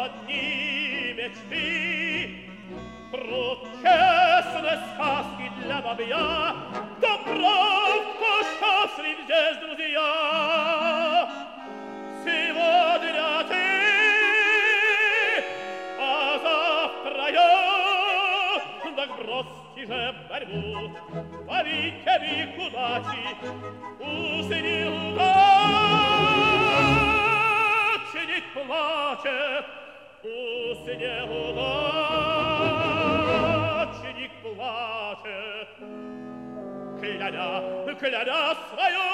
одни мечты про честные сказки для бабья. Кто прав, кто счастлив здесь, друзья. Сегодня ты, а завтра я. Так бросьте же борьбу, ловите век удачи, усни удачник плачет, усни удачник плачет. Кляня свою